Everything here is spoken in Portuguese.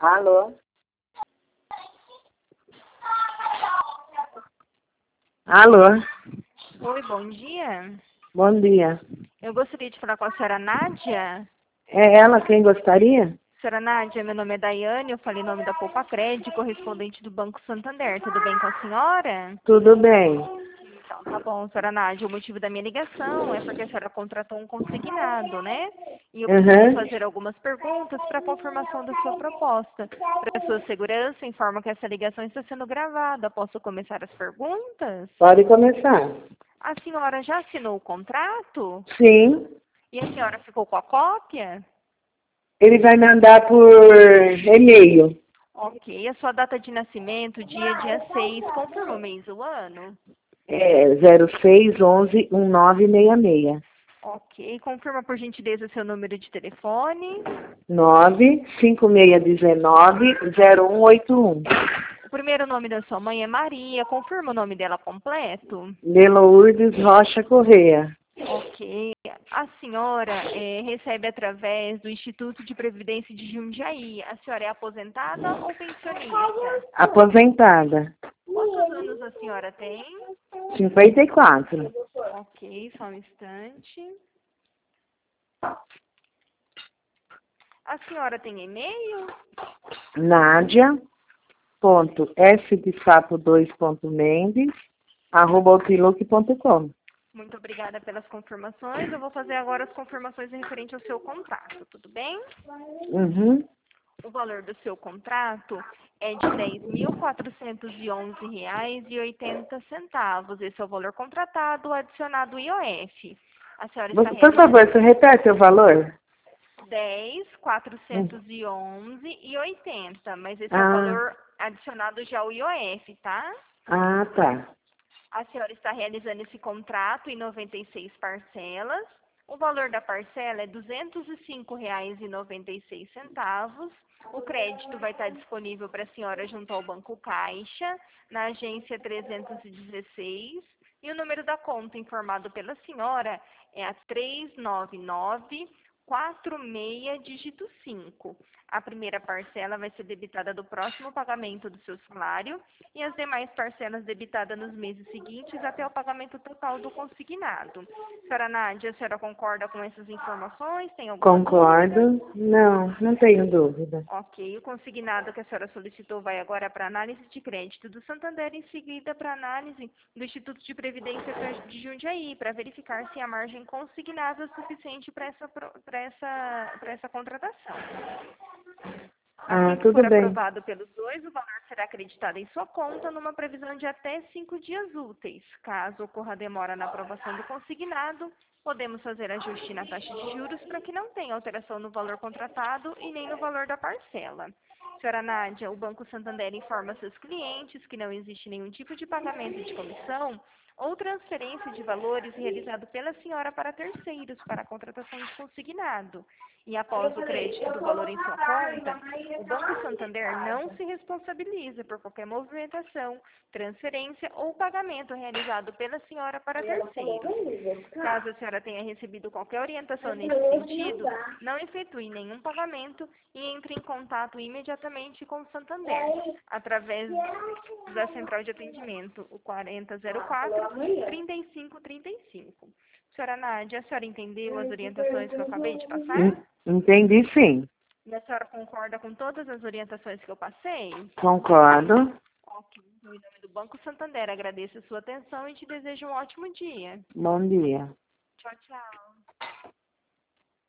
Alô? Alô? Oi, bom dia. Bom dia. Eu gostaria de falar com a senhora Nádia. É ela quem gostaria? Senhora Nádia, meu nome é Daiane, eu falei em nome da Poupa Crédito, correspondente do Banco Santander. Tudo bem com a senhora? Tudo bem. Então, tá bom, senhora Nádia. O motivo da minha ligação é porque a senhora contratou um consignado, né? E eu preciso Uhum. fazer algumas perguntas para confirmação da sua proposta. Para sua segurança, informo que essa ligação está sendo gravada. Posso começar as perguntas? Pode começar. A senhora já assinou o contrato? Sim. E a senhora ficou com a cópia? Ele vai mandar por e-mail. Ok. A sua data de nascimento, dia 6, confirma o mês e o ano? É 0611-1966. Ok. Confirma, por gentileza, seu número de telefone. 95619-0181. O primeiro nome da sua mãe é Maria. Confirma o nome dela completo? Lelourdes Rocha Correia. Ok. A senhora recebe através do Instituto de Previdência de Jundiaí. A senhora é aposentada ou pensionista? Aposentada. Quantos anos a senhora tem? 54. Ok, só um instante. A senhora tem e-mail? Nádia.s de sapo 2.mendes@outlook.com. Muito obrigada pelas confirmações. Eu vou fazer agora as confirmações referente ao seu contrato, tudo bem? Uhum. O valor do seu contrato é de R$ 10.411,80. Esse é o valor contratado, adicionado o IOF. A senhora está Por favor, realizando você repete o valor? R$ Hum. 10.411,80, mas esse é o Ah, valor adicionado já ao IOF, tá? tá. A senhora está realizando esse contrato em 96 parcelas. O valor da parcela é R$ 205,96. O crédito vai estar disponível para a senhora junto ao Banco Caixa, na agência 316. E o número da conta informado pela senhora é a 39946 dígito 5. A primeira parcela vai ser debitada do próximo pagamento do seu salário e as demais parcelas debitadas nos meses seguintes até o pagamento total do consignado. Senhora Nádia, a senhora concorda com essas informações? Tem alguma dúvida? Concordo. Não tenho dúvida. Ok, o consignado que a senhora solicitou vai agora para análise de crédito do Santander, em seguida para análise do Instituto de Previdência de Jundiaí, para verificar se a margem consignável é suficiente para essa contratação. Assim que Tudo for bem. aprovado pelos dois, o valor será acreditado em sua conta numa previsão de até 5 dias úteis. Caso ocorra demora na aprovação do consignado, podemos fazer ajuste na taxa de juros para que não tenha alteração no valor contratado e nem no valor da parcela. Senhora Nádia, o Banco Santander informa seus clientes que não existe nenhum tipo de pagamento de comissão ou transferência de valores realizado pela senhora para terceiros para a contratação de consignado. E após o crédito do valor em sua conta, o Banco Santander não se responsabiliza por qualquer movimentação, transferência ou pagamento realizado pela senhora para terceiros. Caso a senhora tenha recebido qualquer orientação nesse sentido, não efetue nenhum pagamento e entre em contato imediatamente com o Santander, através da central de atendimento, o 4004-3535. Senhora Nádia, a senhora entendeu as orientações que eu acabei de passar? Entendi, sim. E a senhora concorda com todas as orientações que eu passei? Concordo. Ok. Em nome do Banco Santander, agradeço a sua atenção e te desejo um ótimo dia. Bom dia. Tchau, tchau.